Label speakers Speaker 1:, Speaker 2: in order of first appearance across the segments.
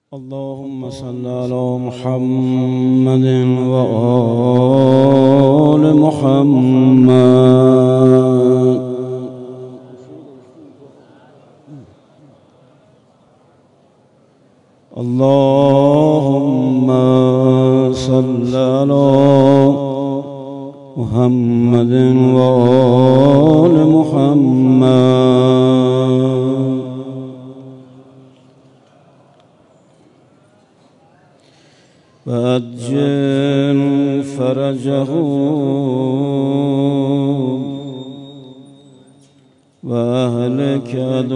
Speaker 1: اللهم صل على محمد وآل محمد. اللهم صل على محمد وآل محمد. وأجل فرجهم وأهلك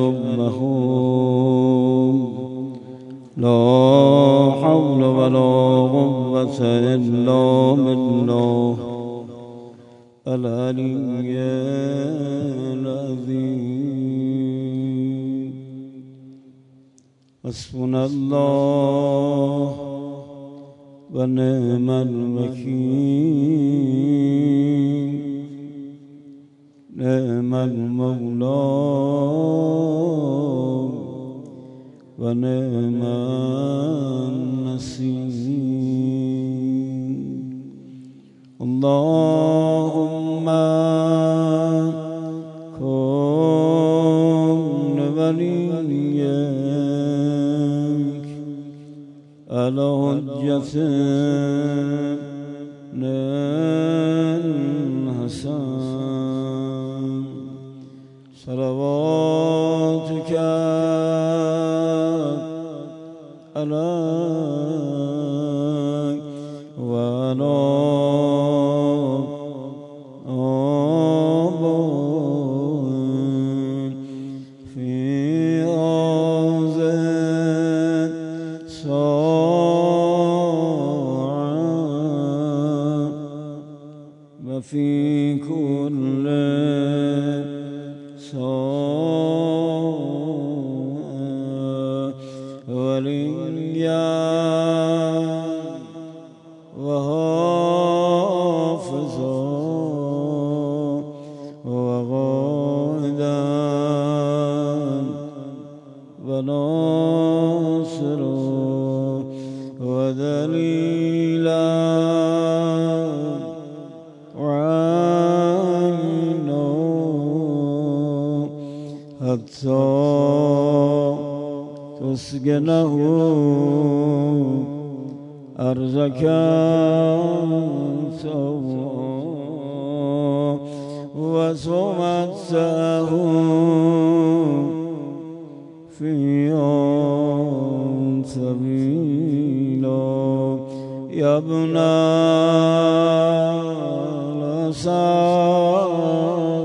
Speaker 1: عدوهم. لا حول ولا قوة إلا بالله العلي العظيم. حسبنا الله ونعم الوكيل. نعم المولى ونعم النصير. اللهم كن وليك على حجة الحسن. صلواتك عليك وعلى آبائك في هذه الساعة وفي كل ساعة وليا وحافظا وقائدا وناصرا ودليلا وعينا حتى تسكنه أرزك وسمته في سبيلا. يا ابن الأسد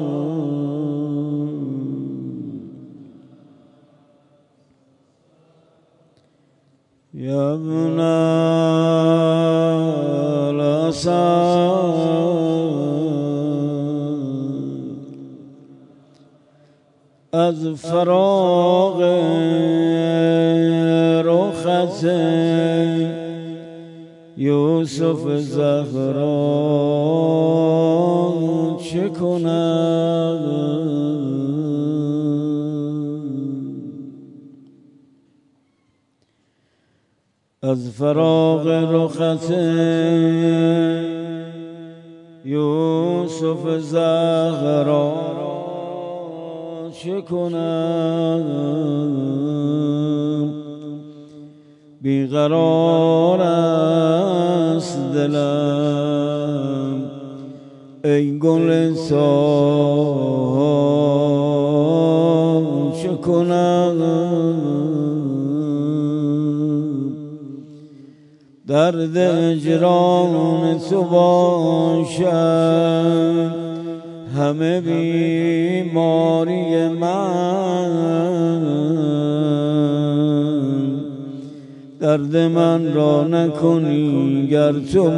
Speaker 1: يا ابن الأسد از فراق رخت یوسف زهرا چه کند؟ از فراق رخت یوسف زهرا چه کنم؟ بیقرار است دلم ای گلستان چه کنم؟ درد هجران تو باشد همه بیماری من. درد من را نکنی گر تو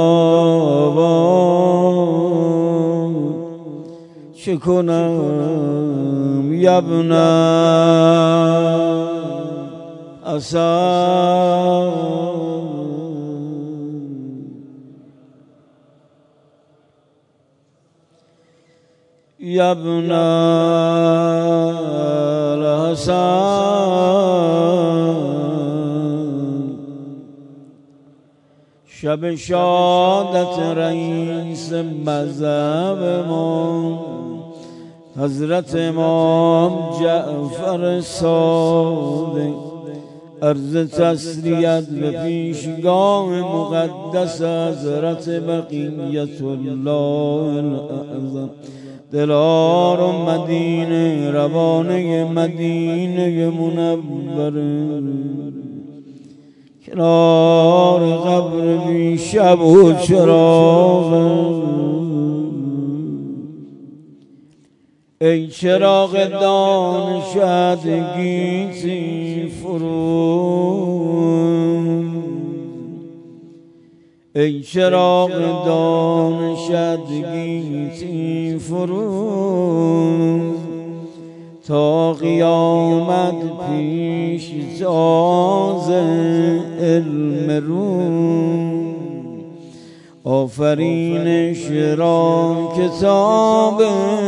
Speaker 1: مداوا چه کنم؟ یا ابن الأسد یا ابن الحسن شب شادت رئیس مذهب ما حضرت امام جعفر صادق، عرض تسلیت به پیشگاه مقدس حضرت بقیت الله الاعظم. دلار و مدینه روانه مدینه منوره، کنار قبر بی شب و چراغ. ای چراغ دانشدگی فروز، ای چراغ دانشدگی فروز، تا قیامت پیش تاز علم روز. آفرینش را کتاب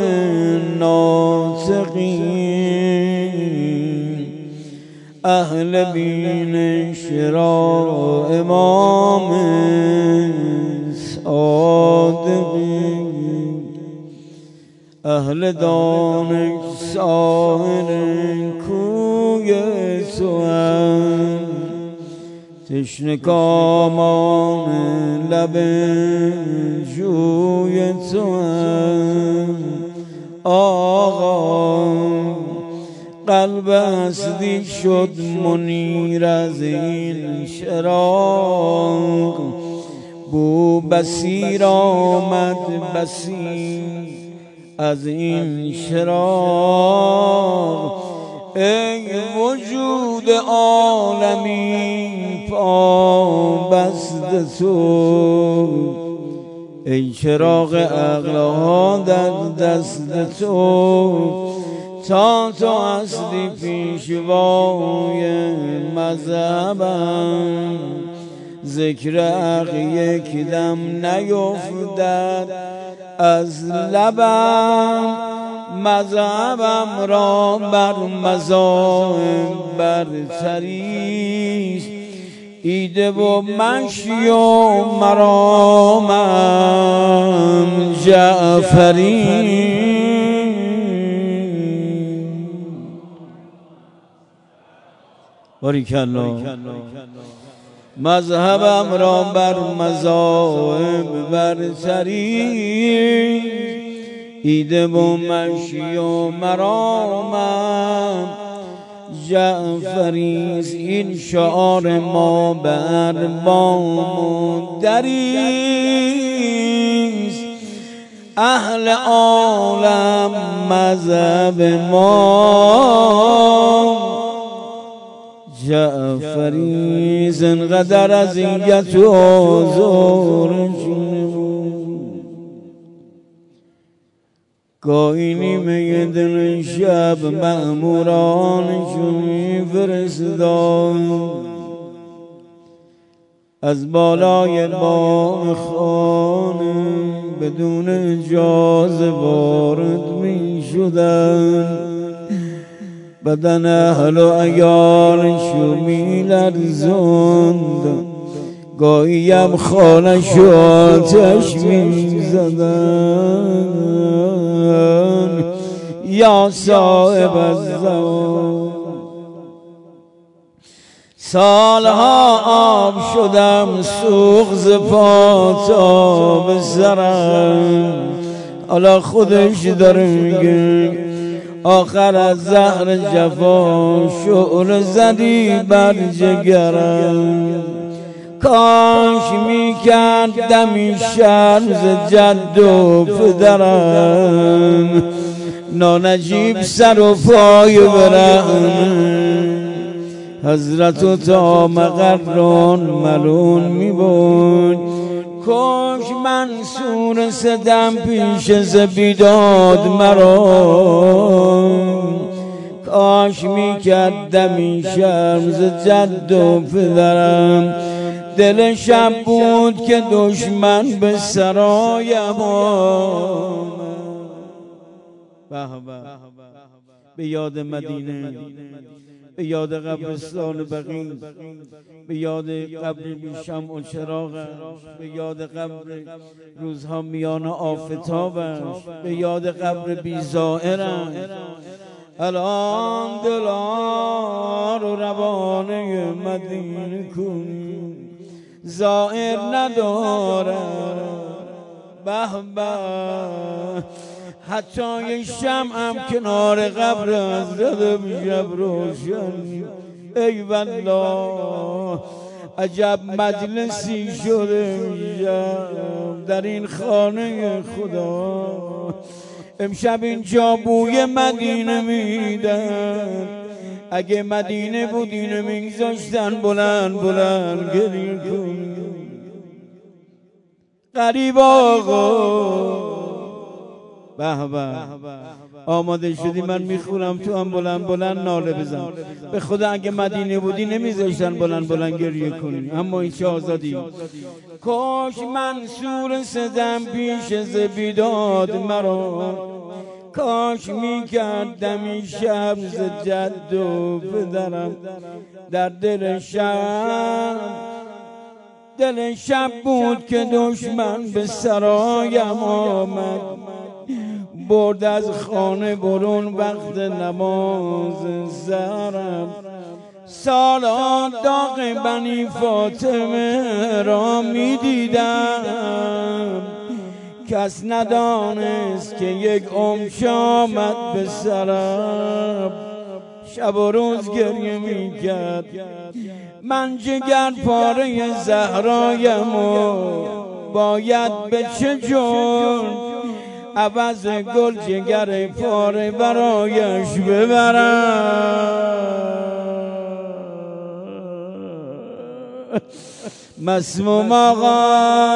Speaker 1: ناطقین، اهل بینش را امام صادقین، اهل دانش ساحل کوی توام، تشنه کامان لب جوی توام. آقا قلب هستی شد منیر از این چراغ، بو بصیر آمد بصیر از این چراغ. ای وجود عالمی پا بست تو، ای چراغ عقلها در دست تو، تا تو هستی پیشوای مذهبم. ذکر حق یک دم نیفتد از لبم، مذهبم را بر مذاهب برتریست. ایده و مشی و مرامم جعفری. باریکالله. مذهبم را بر مذاهب برتریست، ایده و مشی و مرامم جعفریست. این شعار ما بر بام و دریست، اهل عالم مذهب ما جعفریست. انقدر اذیت و آزار گاهی نیمه دل شب مأمورانشون میفرستاد، از بالای بام خانه بدون اجازه وارد می شدن. بدن اهل و عیالشو می لرزوند، گاهی هم خانه‌شو آتش می زدن. یا صاحب الزمان، سالها آب شدم سوخ ز پا تا به سرم. حالا خودش داره میگه آخر از زهر جفا شعله زدی بر جگرم. کاش میکردم شرم ز جد و پدرم، نانجیب سر و پای برم. حضرتو تا مقران ملون میبود، کاش منصور سدم پیش ز بیداد مرا. کاش میکردم این شرم ز جد و پدرم. دل شب بود که دشمن به سرایم آمد. به یاد مدینه به یاد قبرستان بقیع، به یاد قبر بی شمع و چراغ، به یاد قبر روزها میان آفتاب، به یاد قبر بی زائر. الان دلار و روانه مدینه کن، زائر نداره. به به حتی یه شمعم کنار قبر حضرت شب روشن. ای والله عجب مجلسی شده میشم در این خانه خدا. امشب اینجا بوی مدینه میدن، اگه مدینه بود اینو میگذاشتن بلند بلند گریه کن. غریب آقا به به آماده شدی؟ من میخورم تو هم بلند بلند ناله بزن. به خدا اگه مدینه بودی نمیذاشتن بلند بلند گریه کنی. اما این چه آزادی. کاش منصور سزم پیش ز بیداد مرا، کاش میکردم این شب ز جد و پدرم. در دل شب بود که دشمن به سرایم آمد، برد از خانه برون وقت نماز سحرم. سالان داغ بنی فاطمه را میدیدم، کس ندانست که یک عمر آمد به سرم. شب و روز گریه میکرد من جگر پاره زهرایم و باید به چه جور عوض گل جگر پاره برایش ببرم. مسموم آقا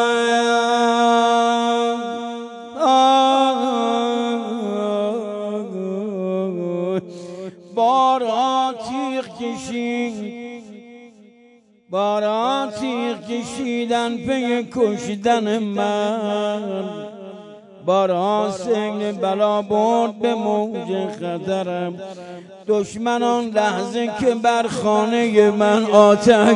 Speaker 1: بارها تیغ کشیدن پی کشیدن من، بارها سنگ بلا برد به موج خطرم. دشمنان لحظه که بر خانه من آتش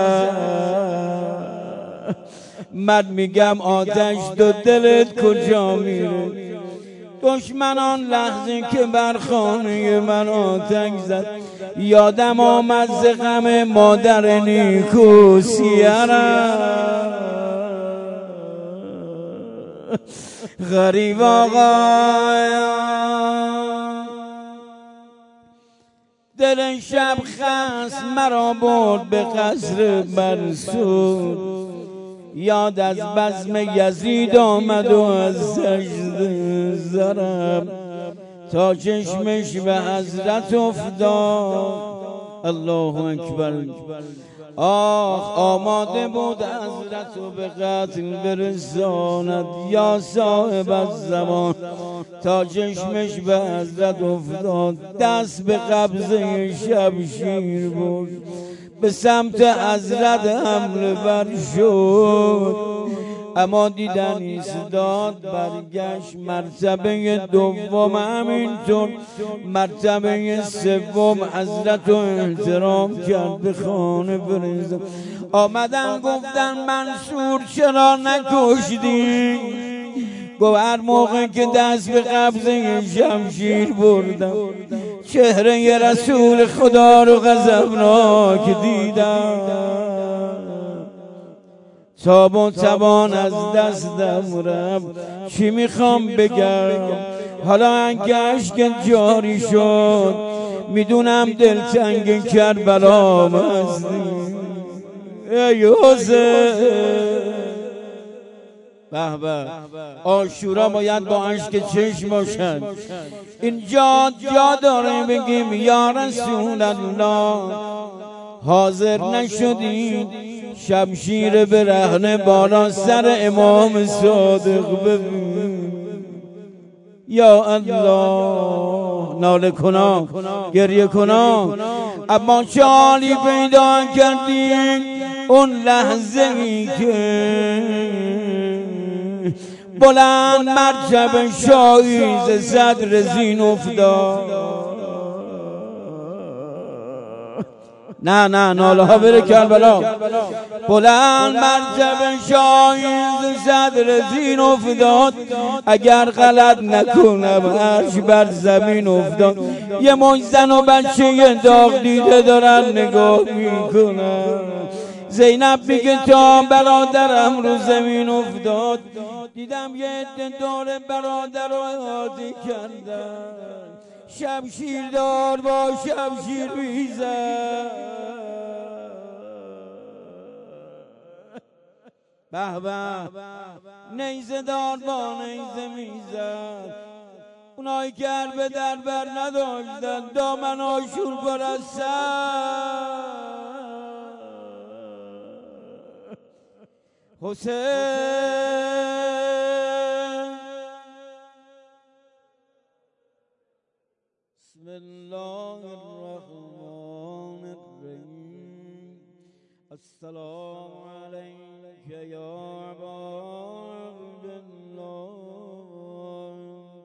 Speaker 1: زد، من میگم آتش دو دلت کجا میره؟ دشمنان لحظه که بر خانه من آتش زد، یادم آمد ز غم مادر نیکو سیرم. غریب آقایان دل شب خست مرا برد به قصر منصور، یاد از بزم یزید آمد و از سجده زرم، تا چشمش به حضرت افتاد. الله اکبر. آخ آماده بود حضرت و به قتل برساند، یا صاحب الزمان. تا چشمش به حضرت افتاد دست به قبضه شمشیر بود، به سمت حضرت حمله ور شد. اما دیدن ایستاد برگشت. مرتبه دوم همینطور، مرتبه سوم حضرت رو احترام کرد، به خانه فرستاد. آمدن گفتن منصور چرا نکشتی؟ گفت هر موقع که دست به قبضه شمشیر بردم چهره رسول خدا رو غضبناک دیدم، تاب و توان از دستم رفت. چی میخوام بگم؟ حالا انگشت که جاری شد میدونم دلتنگ کربلام هستی. ای حسین به به، عاشورا باید با اشک چشم باشد. اینجا جا داره بگیم یا رسول الله حاضر نشدید شمشیر برهنه بالا سر امام صادق ببین. یا الله ناله کنا گریه کنا. اما چه حالی پیدا کردیم اون لحظه ای که بلند مرکب شاهی ز صدر زین افتاد. نه ناله ها بره کربلا. بلند مرتبه شاهین ز صدر زین افتاد، اگر غلط نکنم عرش بر زمین افتاد. یه موج زن و بچه داغ دیده دارن نگاه میکنن. زینب میگه تا برادرم رو زمین افتاد، دیدم یه عده دور برادر رو احاطه کردن، شمشیر دار با شمشیر میزن. به به نیزه دار با نیزه میزد. اونایی که به در بر نداشتن دامن آشور پرستن. حسین بسم الله الرحمن الرحیم. السلام علیک یا ابا عبدالله،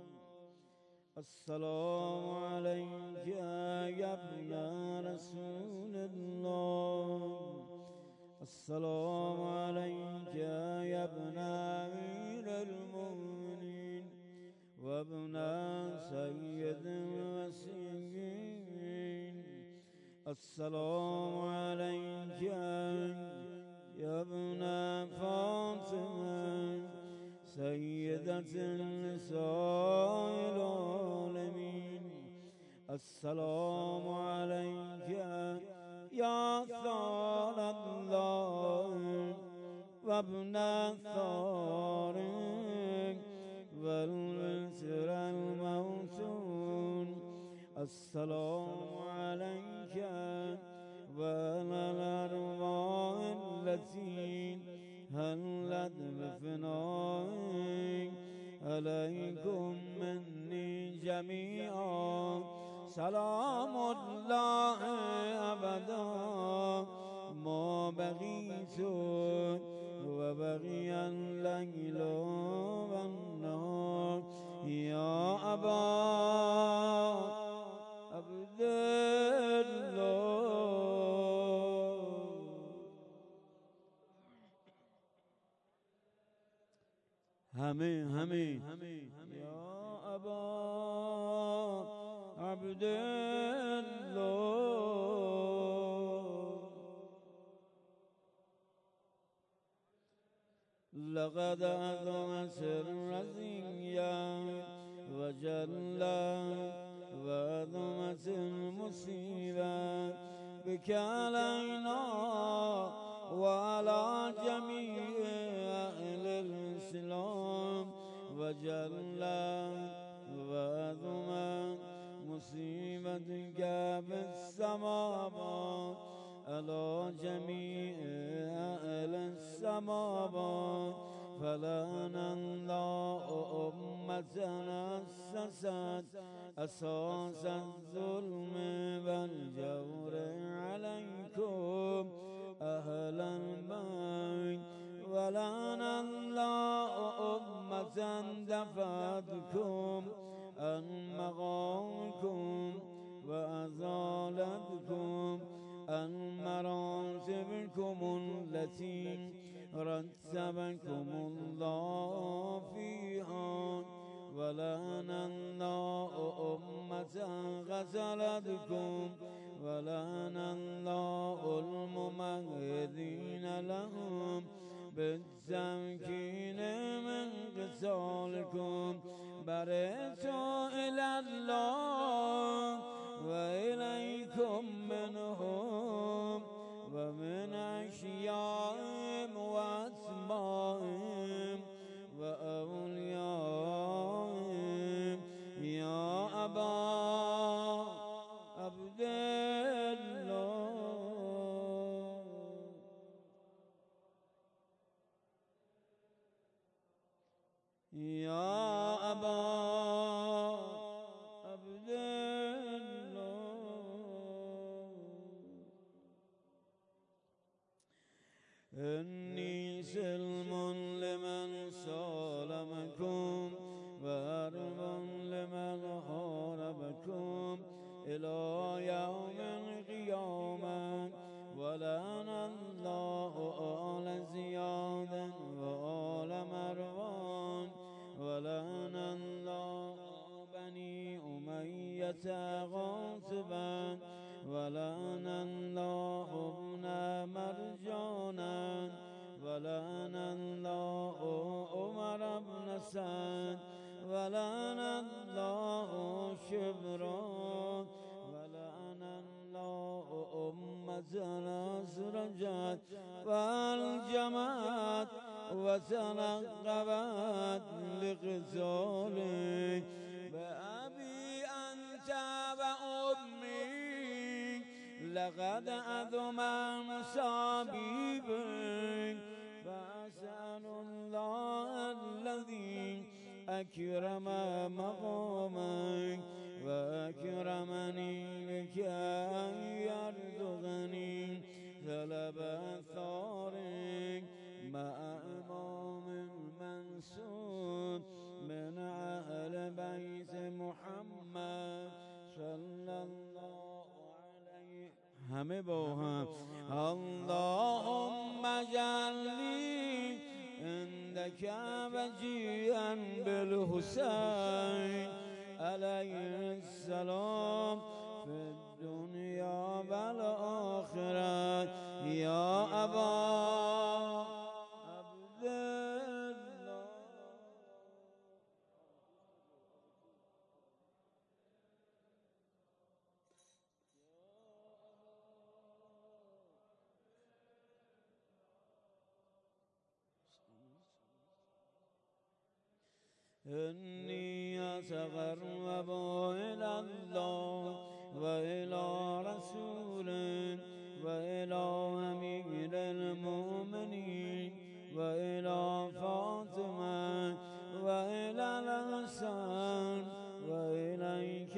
Speaker 1: السلام علیک یا ابن رسول الله، السلام علیک یا ابن امیر المؤمنین و ابن سید المسیحین. السلام علیک یا ابن فاطمه سیدة النساء العالمین. السلام علیک یا ثار الله و ابن ثار و الوتر الموتون. السلام علیک و الارواح التي هلت بفنائك علیکم منی جمیعا. سلام الله ابدا ما بقیت و بقی اللیل و النهار. یا ابا عبدالله. همه یا ابا عبدالله. لقد عظم سر زیا و جل و عظمت المصیبت بک علینا و علی جمیع اهل الاسلام و جل و عظمت مصیبتک بالسماوات علی جمیع اهل السماوات. فلعن الله امتنا اسست اساس الظلم والجور علیکم اهل البیت. ولعن الله امة دفعتكم عن مقامكم وأزالتكم عن مراتبكم التي رتبكم الله فيها. ولعن الله أمة غزلتكم. ولعن الله الممهدين لهم بالتمكين من قتالكم. برئت إلى الله وإليكم منهم ومن أشيائهم وأتباعهم وأوليائهم. يا أبا عبدالله. يا أبا عبدالله. إني سلم لمن سالمكم وحرب لمن حاربكم إلى يوم القيامة. ولعن الله آل زياد وآل مروان ولعن الله بني أمية غاصبا ولعن الله ابن مرجانا ولعن الله عمر بن سعد ولعن الله شبرا ولعن الله أمة الأسرجات والجماعات وتنقبت لقتالك بأبي أنت وأمي لقد عظم مصابي بك فأسأل الله الذي أكرم مقامك وأكرمني بك أن يرزقني ثلب ثارك مع إمام منصور من أهل بيت محمد صلى الله عليه همه با هم اللهم اجعلني عندك وجيئا بالحسين عليه السلام في الدنيا والآخرة يا أبا عبد الله إني أتقرب إلى الله وإلى رسوله وإلى أمير المؤمنين وإلى فاطمة وإلى الحسن وإليك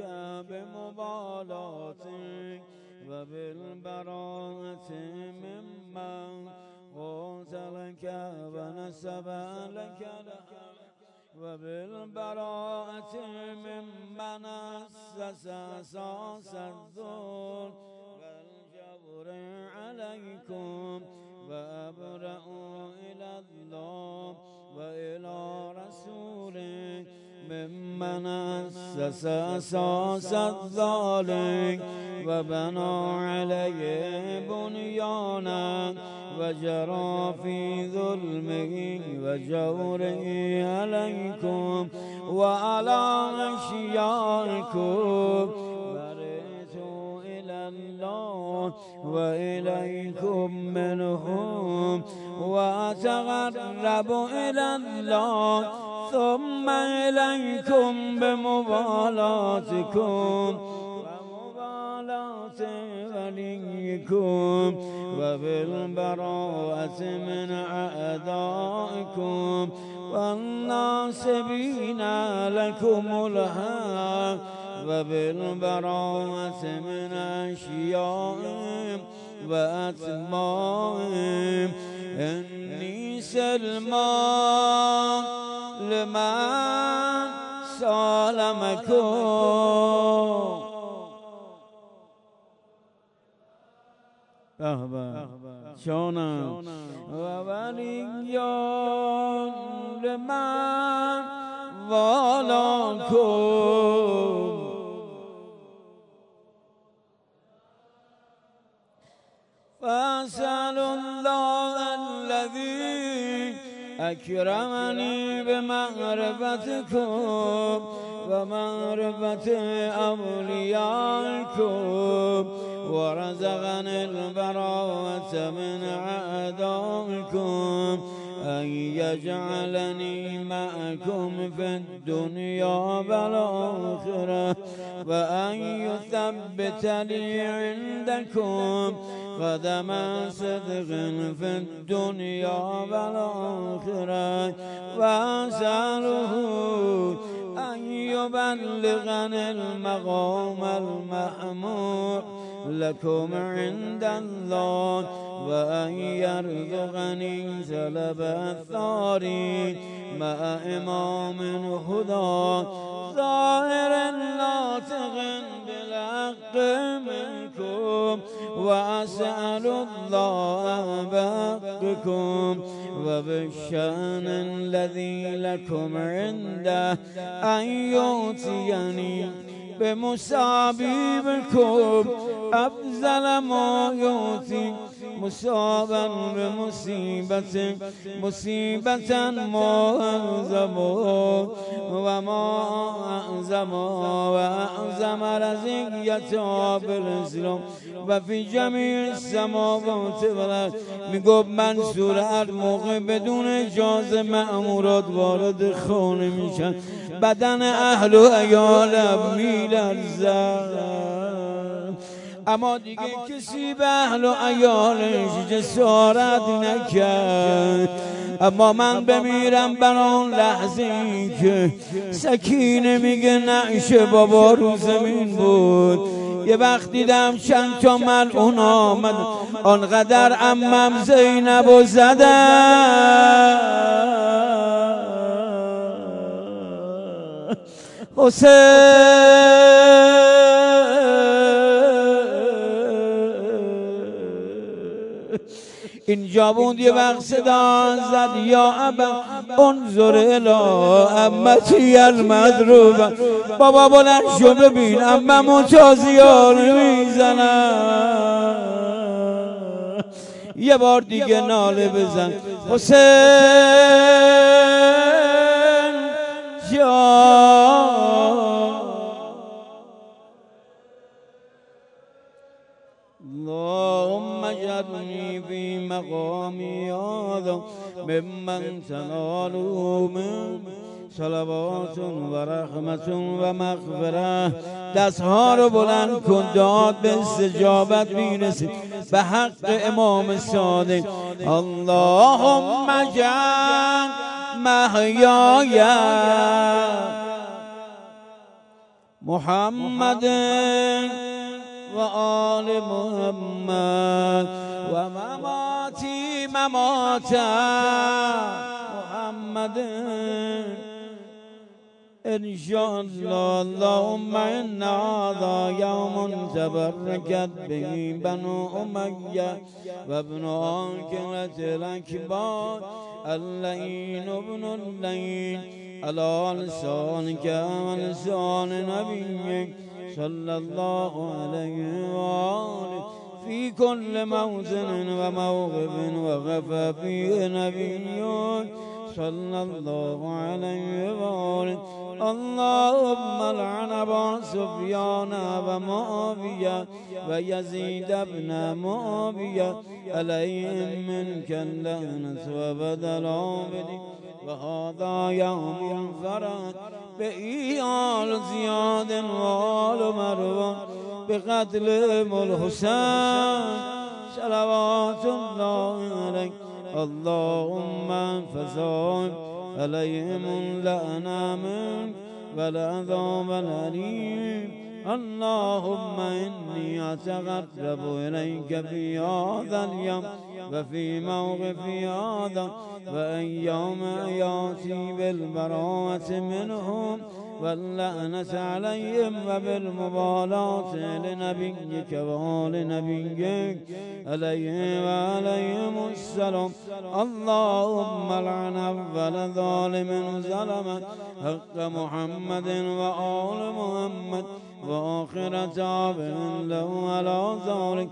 Speaker 1: بمبالاتك وبالبراءة ممن قاتلك ونسب لك وبالبراءة ممن أسس أساس الظلم والجبر عليكم وأبرأ إلى الله وإلى رسوله ممن أسس أساس الظالم وبنى عليه بنيانا وجرى في ظلمه وجوره عليكم وعلى أشيائكم برئتوا إلى الله وإليكم منهم وأتقرب إلى الله ثم إليكم بمبالاتكم ومبالاة وليكم وبالبراءة من أعدائكم والناصبين لكم الحق وبالبراءة من أشيائهم وأتباعهم إني سلمان لمن سالمكم جانم وولیان لمن والاکم فأسأل الله الذي أكرمني بمعرفتكم ومعرفة أوليائكم ورزقني البراءة من أعدائكم أن يجعلني معكم في الدنيا والآخرة وأن يثبت لي عندكم قدم صدق في الدنيا والآخرة وأسأله أن يبلغني المقام المحمود لكم عند الله وأن يرزقني سلب الثاري مع إمام هدى ظاهر ناطق بالحق منكم وأسأل الله بحقكم وبالشأن الذي لكم عنده أن يؤتيني بمصابيبكم أفضل ما يؤتي مصابا بمصيبة مصيبة ما أعظم وما أعظم وأعظم رزقية بالإسلام وفي جميع السماوات والأرض. میگفت من صورت موقع بدون اجازه مأمورات وارد خانه میشن، بدن اهل و عیالم میلرزد، اما دیگه کسی به اهل و عیالش جسارت نکرد. اما من بمیرم بر آن لحظه ای که سکینه میگه نعشه بابا رو زمین بود. یه وقت دیدم چند تا ملعون آمد آنقدر عمم زینب و زدن حسین اینجا بود. یه وقت صدا زد یا ابا انظر الی امتی المضروبه، بابا بلند شو ببین عممو تازیانه میزنن. یه بار دیگه ناله بزن حسین جان. اللهم اجعلني في مقامي هذا ممن تناله من صلوات و رحمت و مغفره. دستها رو بلند کن، داد به استجابت میرسید به حق امام صادق. اللهم اجعل محیای محمد و آل محمد و مماتی ممات محمد ان شاء الله. اللهم ان هذا يوم تبركت به بنو أمية وابن عاقلة الأكبر اللعين ابن اللعين على لسانك ولسان نبيك صلى الله عليه وآله في كل موطن وموقف وغفى فيه نبيك صلى الله عليه وآله. اللهم لعن أبا سفيان ومعاوية ويزيد بن معاوية عليهم منك اللعنة وبدل عبدك. وهذا يوم فرد بإيال زياد وآل مروان بقتلهم الحسين صلوات الله عليه. اللهم فزال عليهم اللعنة منك والعذاب الأليم. اللهم إني أتقرب إليك في هذا اليوم وفي موقف هذا وأيام يأتي بالبراءة منهم واللعنة عليهم وبالمبالاة لنبيك وآل نبيك عليه وعليهم السلام. اللهم لعن أول ظالم ظلم حق محمد وآل محمد وآخر تابع له على ذلك.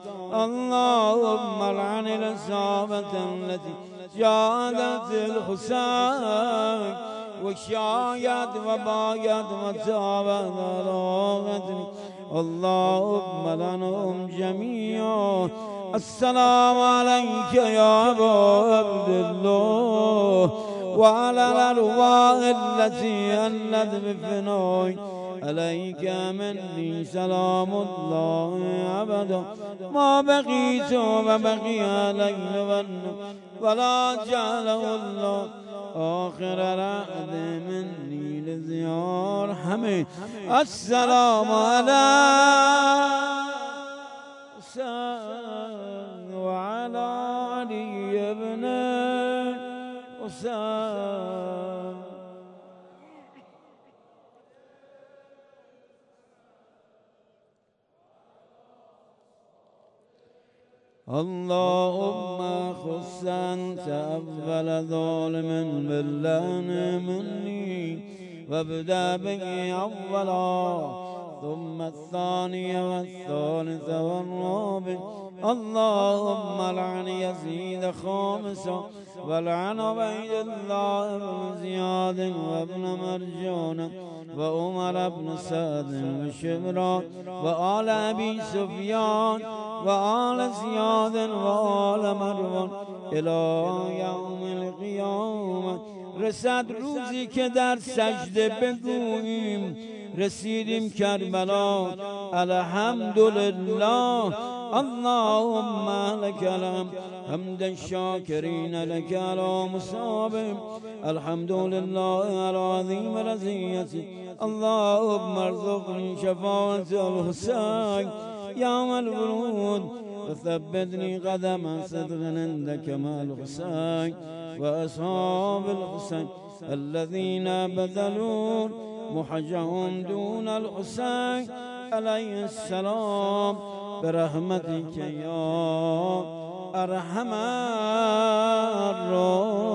Speaker 1: اللهم لعن الإصابة التي جادت الحسين وشايد وبايد وتابت على. اللهم لعنهم جميعا. السلام عليك يا أبا عبد الله وعلى الأرواح التي أنت بفنائك عليك مني سلام الله أبدا ما بقيت وبقي الليل والنهار ولا جعله الله آخر رعد مني لزيار حمي. السلام عليك الحسين وعلى علي بن الحسين. اللهم خص أنت أول ظالم باللعن مني وابدأ به أولا ثم الثاني والثالث والرابع. اللهم لعن يزيد خامسا ولعن عبيد الله بن زياد وابن مرجان وعمر بن سعد وشبرا وآل أبي سفيان وآل زياد وآل مروان إلى يوم القيامة. رسد روزی که در سجده بگوییم رسیدیم کربلا الحمدلله. اللهم لك الحمد حمد الشاكرين لك على مصابهم. الحمد لله على عظيم رزيته. اللهم ارزقني شفاعة الحسين يوم الورود وثبتني قدما صدق عندك مع الحسين وأصحاب الحسين الذين بذلوا محجهم دون الحسين عليه السلام برحمتك يا أرحم الراحمين.